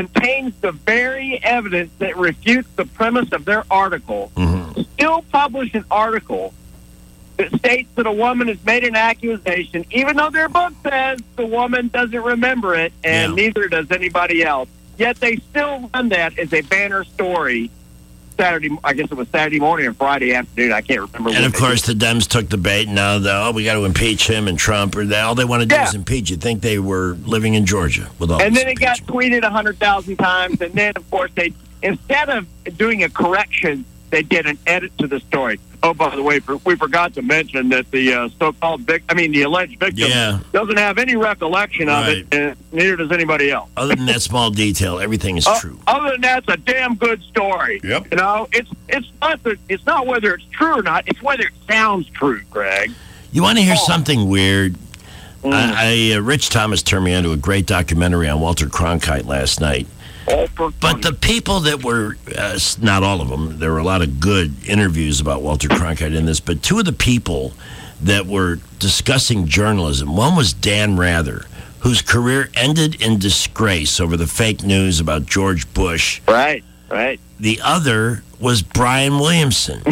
contains the very evidence that refutes the premise of their article, still publish an article that states that a woman has made an accusation, even though their book says the woman doesn't remember it, and neither does anybody else. Yet they still run that as a banner story Saturday, I guess it was Saturday morning or Friday afternoon. I can't remember. And, of course, the Dems took the bait. Now, we got to impeach him and Trump. Or all they want to do is impeach. You'd think they were living in Georgia with all and this then it got tweeted 100,000 times. And then, of course, they instead of doing a correction, they did an edit to the story. Oh, by the way, we forgot to mention that the so-called the alleged victim doesn't have any recollection of it, and neither does anybody else. Other than that small detail, everything is true. Other than that, it's a damn good story. Yep. You know, it's not whether it's true or not; it's whether it sounds true, Greg. You want to hear something weird? Rich Thomas turned me on to a great documentary on Walter Cronkite last night. But the people that were, not all of them, there were a lot of good interviews about Walter Cronkite in this, but two of the people that were discussing journalism, one was Dan Rather, whose career ended in disgrace over the fake news about George Bush. Right. The other was Brian Williamson.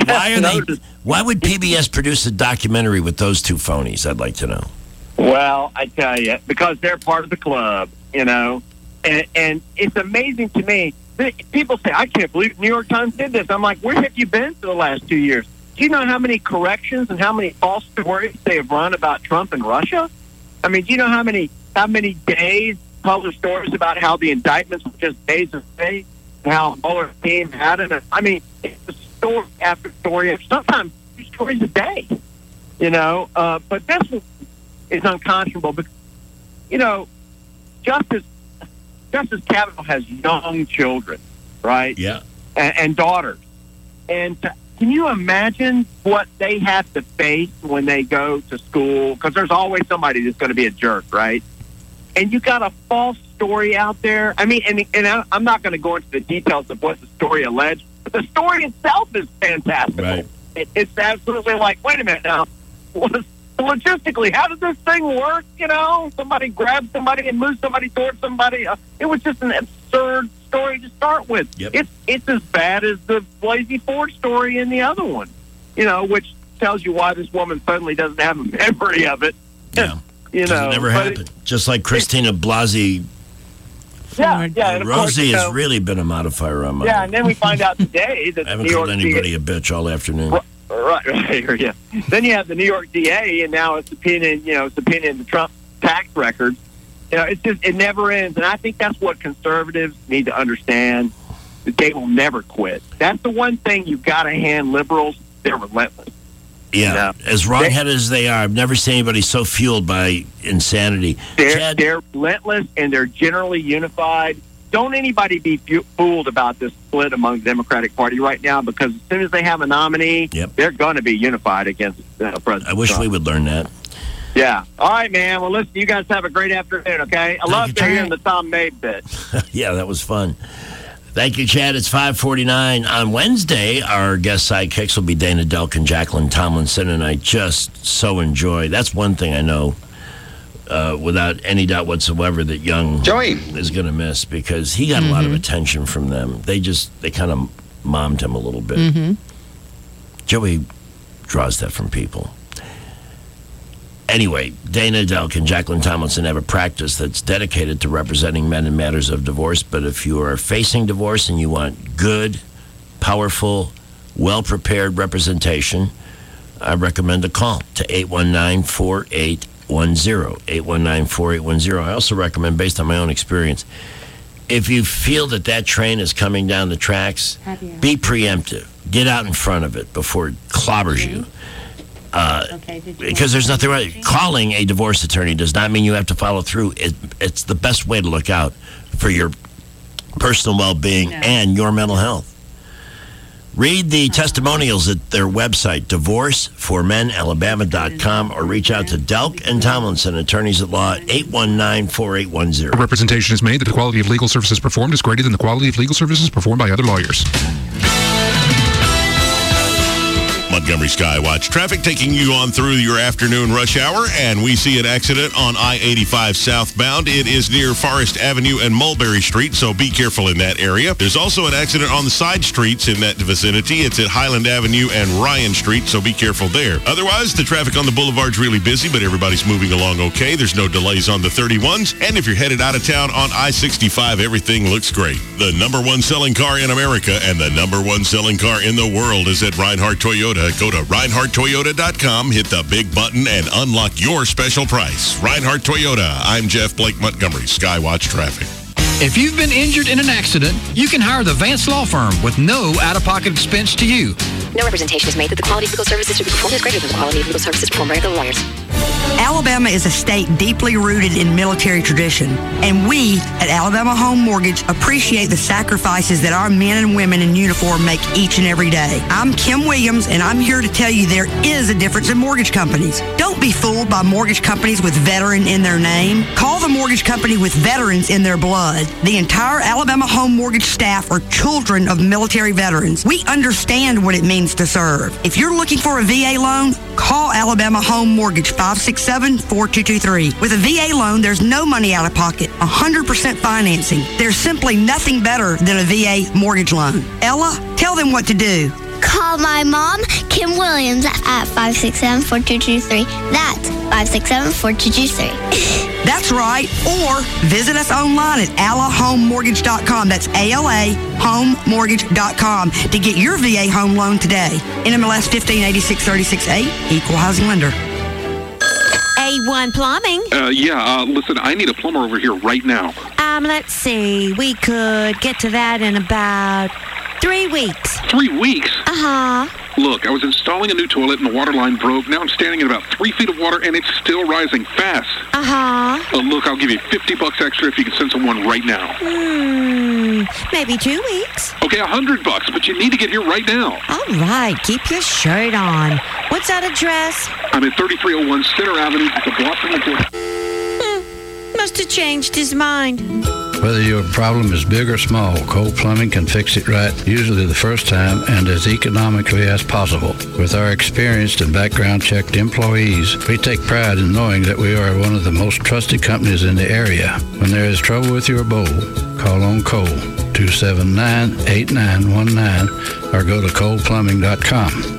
Why would PBS produce a documentary with those two phonies? I'd like to know. Well, I tell you, because they're part of the club, you know. And it's amazing to me. People say, I can't believe the New York Times did this. I'm like, where have you been for the last 2 years? Do you know how many corrections and how many false stories they have run about Trump and Russia? I mean, do you know how many days published stories about how the indictments were just days away and how Mueller's team had it? I mean, it's story after story, sometimes 2 stories a day, you know. But this is unconscionable because, you know, Justice Kavanaugh has young children, right? Yeah. And daughters. And can you imagine what they have to face when they go to school? Because there's always somebody that's going to be a jerk, right? And you got a false story out there. I mean, and I'm not going to go into the details of what the story alleged, but the story itself is fantastic. Right. It's absolutely like, wait a minute now. Logistically, how does this thing work? You know, somebody grabs somebody and moves somebody towards somebody. It was just an absurd story to start with. Yep. It's as bad as the Blasey Ford story in the other one, you know, which tells you why this woman suddenly doesn't have a memory of it. Yeah, you know, it never happened. Just like Christina Blasey. Yeah. And of Rosie course, you know, has really been a modifier on my. Yeah, and then we find out today that I haven't called anybody a bitch all afternoon. Right, yeah. Then you have the New York DA, and now it's subpoenaing the Trump tax records. You know, it never ends, and I think that's what conservatives need to understand. That they will never quit. That's the one thing you've got to hand liberals. They're relentless. Yeah, you know? as wrong-headed as they are, I've never seen anybody so fueled by insanity. They're relentless, and they're generally unified. Don't anybody be fooled about this split among the Democratic Party right now, because as soon as they have a nominee, they're going to be unified against President I wish Trump. we would learn that. Yeah. All right, man. Well, listen, you guys have a great afternoon, okay? I love hearing the Tom Mabe bit. Yeah, that was fun. Thank you, Chad. It's 5:49. On Wednesday, our guest sidekicks will be Dana Delk and Jacqueline Tomlinson, and I just so enjoy. That's one thing I know without any doubt whatsoever that Young is going to miss, because he got a lot of attention from them. They kind of mommed him a little bit. Mm-hmm. Joey draws that from people. Anyway, Dana Delk and Jacqueline Tomlinson have a practice that's dedicated to representing men in matters of divorce. But if you are facing divorce and you want good, powerful, well-prepared representation, I recommend a call to 819-4810. 819-4810. I also recommend, based on my own experience, if you feel that train is coming down the tracks, be preemptive. Get out in front of it before it clobbers you. Because there's nothing right. Calling a divorce attorney does not mean you have to follow through. It's the best way to look out for your personal well-being and your mental health. Read the testimonials at their website, divorceformenalabama.com, or reach out to Delk and Tomlinson, attorneys at law, 819-4810. Representation is made that the quality of legal services performed is greater than the quality of legal services performed by other lawyers. Montgomery Skywatch traffic taking you on through your afternoon rush hour, and we see an accident on I-85 southbound. It is near Forest Avenue and Mulberry Street, so be careful in that area. There's also an accident on the side streets in that vicinity. It's at Highland Avenue and Ryan Street, so be careful there. Otherwise, the traffic on the boulevard's really busy, but everybody's moving along okay. There's no delays on the 31s, and if you're headed out of town on I-65, everything looks great. The number one selling car in America and the number one selling car in the world is at Reinhardt Toyota. Go to ReinhardtToyota.com, hit the big button, and unlock your special price. Reinhardt Toyota. I'm Jeff Blake Montgomery, Skywatch Traffic. If you've been injured in an accident, you can hire the Vance Law Firm with no out-of-pocket expense to you. No representation is made that the quality of legal services to be performed is greater than the quality of legal services performed by other lawyers. Alabama is a state deeply rooted in military tradition, and we at Alabama Home Mortgage appreciate the sacrifices that our men and women in uniform make each and every day. I'm Kim Williams, and I'm here to tell you there is a difference in mortgage companies. Don't be fooled by mortgage companies with veteran in their name. Call the mortgage company with veterans in their blood. The entire Alabama Home Mortgage staff are children of military veterans. We understand what it means to serve. If you're looking for a VA loan, call Alabama Home Mortgage 567-4223. With a VA loan, there's no money out of pocket, 100% financing. There's simply nothing better than a VA mortgage loan. Ella, tell them what to do. Call my mom, Kim Williams, at 567-4223. That's 567-4223. That's right. Or visit us online at alahomemortgage.com. That's ALA homemortgage.com to get your VA home loan today. NMLS 158636A, Equal Housing Lender. A1 Plumbing. Listen, I need a plumber over here right now. Let's see. We could get to that in about 3 weeks. 3 weeks? Uh-huh. Look, I was installing a new toilet and the water line broke. Now I'm standing in about 3 feet of water and it's still rising fast. Uh-huh. Look, I'll give you $50 extra if you can send someone right now. Maybe 2 weeks. Okay, $100, but you need to get here right now. All right, keep your shirt on. What's that address? I'm at 3301 Center Avenue. It's a block from the door. Must have changed his mind. Whether your problem is big or small, Cole Plumbing can fix it right, usually the first time and as economically as possible. With our experienced and background-checked employees, we take pride in knowing that we are one of the most trusted companies in the area. When there is trouble with your bowl, call on Cole, 279-8919, or go to coleplumbing.com.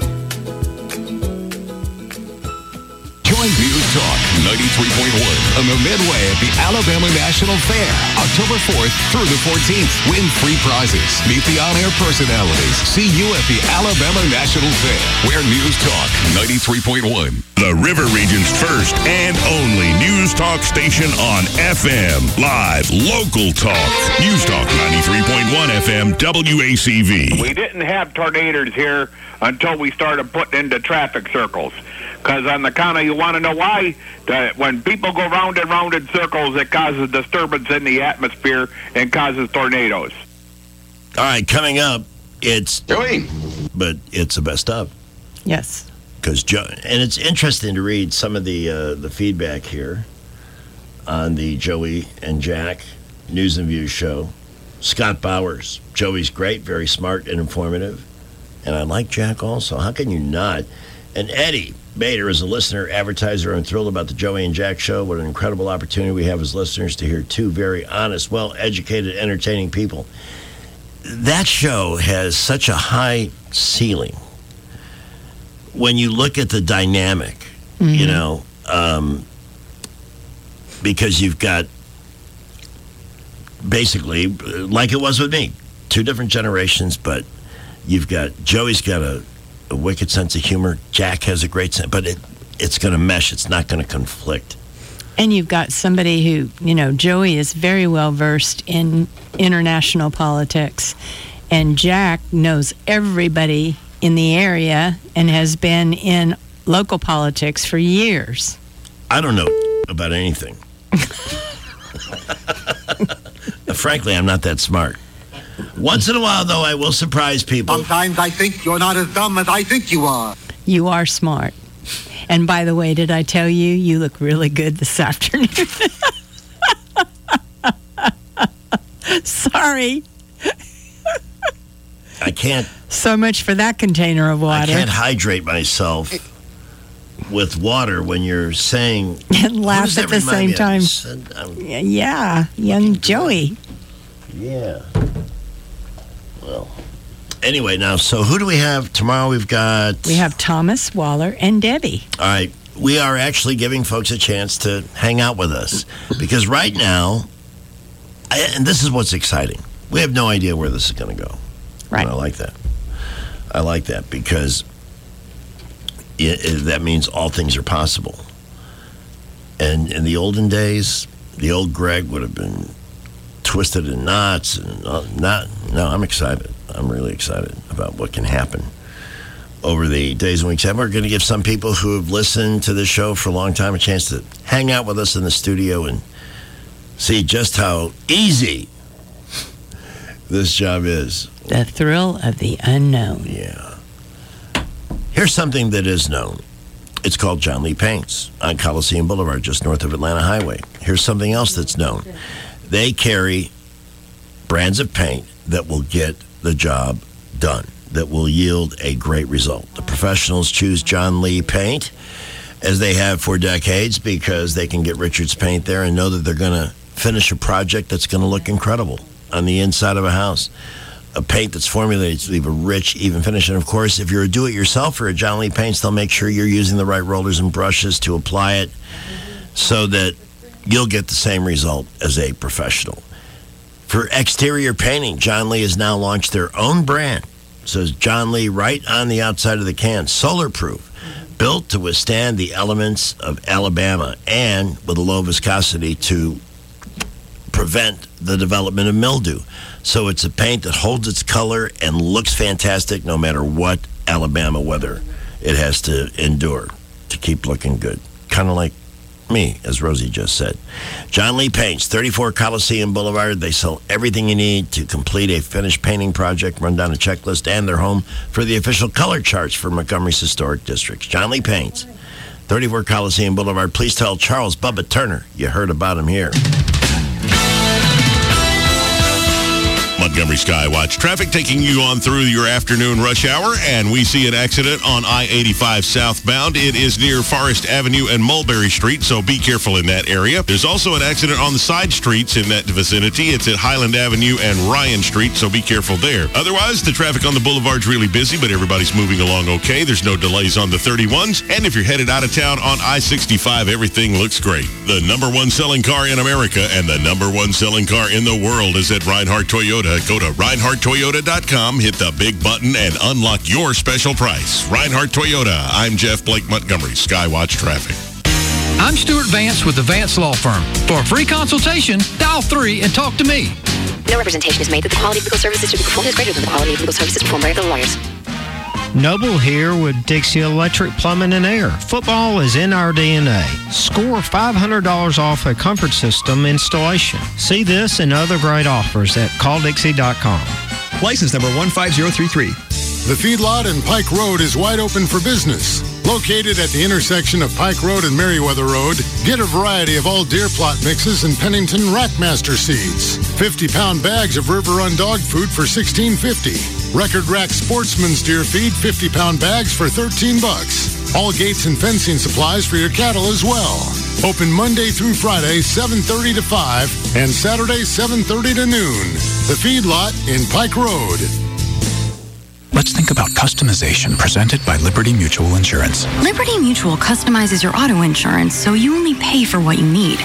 Join News Talk 93.1 on the Midway at the Alabama National Fair, October 4th through the 14th. Win free prizes. Meet the on-air personalities. See you at the Alabama National Fair, where News Talk 93.1. The River Region's first and only News Talk station on FM. Live, local talk. News Talk 93.1 FM, WACV. We didn't have tornadoes here until we started putting into traffic circles. Because on the count of, you want to know why? When people go round and round in circles, it causes disturbance in the atmosphere and causes tornadoes. All right, coming up, it's Joey. But it's the best of. Yes. Because and it's interesting to read some of the feedback here on the Joey and Jack News and Views show. Scott Bowers. Joey's great, very smart and informative. And I like Jack also. How can you not? And Eddie Bader is a listener, advertiser. I'm thrilled about the Joey and Jack show. What an incredible opportunity we have as listeners to hear two very honest, well-educated, entertaining people. That show has such a high ceiling. When you look at the dynamic, you know, because you've got basically, like it was with me, two different generations, but you've got, Joey's got a wicked sense of humor. Jack has a great sense, but it's going to mesh. It's not going to conflict. And you've got somebody who, you know, Joey is very well versed in international politics, and Jack knows everybody in the area and has been in local politics for years. I don't know about anything. Frankly, I'm not that smart. Once in a while, though, I will surprise people. Sometimes I think you're not as dumb as I think you are. You are smart. And by the way, did I tell you, you look really good this afternoon? Sorry. I can't. So much for that container of water. I can't hydrate myself with water when you're saying and laugh at the same time. Yeah, young Joey. Yeah. Well. Anyway, now, so who do we have tomorrow? We have Thomas, Waller, and Debbie. All right. We are actually giving folks a chance to hang out with us because right now, and this is what's exciting, we have no idea where this is going to go. Right. And I like that. I like that because that means all things are possible. And in the olden days, the old Greg would have been twisted in knots and no, I'm excited. I'm really excited about what can happen over the days and weeks. And we're going to give some people who have listened to this show for a long time a chance to hang out with us in the studio and see just how easy this job is. The thrill of the unknown. Yeah. Here's something that is known. It's called John Lee Paints on Coliseum Boulevard, just north of Atlanta Highway. Here's something else that's known. They carry brands of paint that will get the job done, that will yield a great result. The professionals choose John Lee Paint, as they have for decades, because they can get Richards Paint there and know that they're going to finish a project that's going to look incredible on the inside of a house. A paint that's formulated to leave a rich, even finish. And, of course, if you're a do-it-yourselfer at John Lee Paints, they'll make sure you're using the right rollers and brushes to apply it so that you'll get the same result as a professional. For exterior painting, John Lee has now launched their own brand. It says John Lee right on the outside of the can. Solar-proof, built to withstand the elements of Alabama and with a low viscosity to prevent the development of mildew. So it's a paint that holds its color and looks fantastic no matter what Alabama weather it has to endure to keep looking good. Kind of like me, as Rosie just said. John Lee Paints, 34 Coliseum Boulevard. They sell everything you need to complete a finished painting project, run down a checklist, and they're home for the official color charts for Montgomery's historic districts. John Lee Paints, 34 Coliseum Boulevard. Please tell Charles Bubba Turner you heard about him here. Montgomery Skywatch traffic taking you on through your afternoon rush hour, and we see an accident on I-85 southbound. It is near Forest Avenue and Mulberry Street, so be careful in that area. There's also an accident on the side streets in that vicinity. It's at Highland Avenue and Ryan Street, so be careful there. Otherwise, the traffic on the boulevard's really busy, but everybody's moving along okay. There's no delays on the 31s, and if you're headed out of town on I-65, everything looks great. The number one selling car in America and the number one selling car in the world is at Reinhardt Toyota. Go to ReinhardtToyota.com, hit the big button, and unlock your special price. Reinhardt Toyota. I'm Jeff Blake Montgomery, Skywatch Traffic. I'm Stuart Vance with the Vance Law Firm. For a free consultation, dial 3 and talk to me. No representation is made that the quality of legal services to be performed is greater than the quality of legal services performed by other lawyers. Noble here with Dixie Electric Plumbing and Air. Football is in our DNA. Score $500 off a comfort system installation. See this and other great offers at calldixie.com. License number 15033. The feedlot in Pike Road is wide open for business. Located at the intersection of Pike Road and Meriwether Road, get a variety of all deer plot mixes and Pennington Rackmaster seeds. 50-pound bags of River Run dog food for $16.50. Record Rack Sportsman's deer feed, 50-pound bags for $13. All gates and fencing supplies for your cattle as well. Open Monday through Friday, 7:30 to 5, and Saturday, 7:30 to noon. The feedlot in Pike Road. Let's think about customization presented by Liberty Mutual Insurance. Liberty Mutual customizes your auto insurance so you only pay for what you need.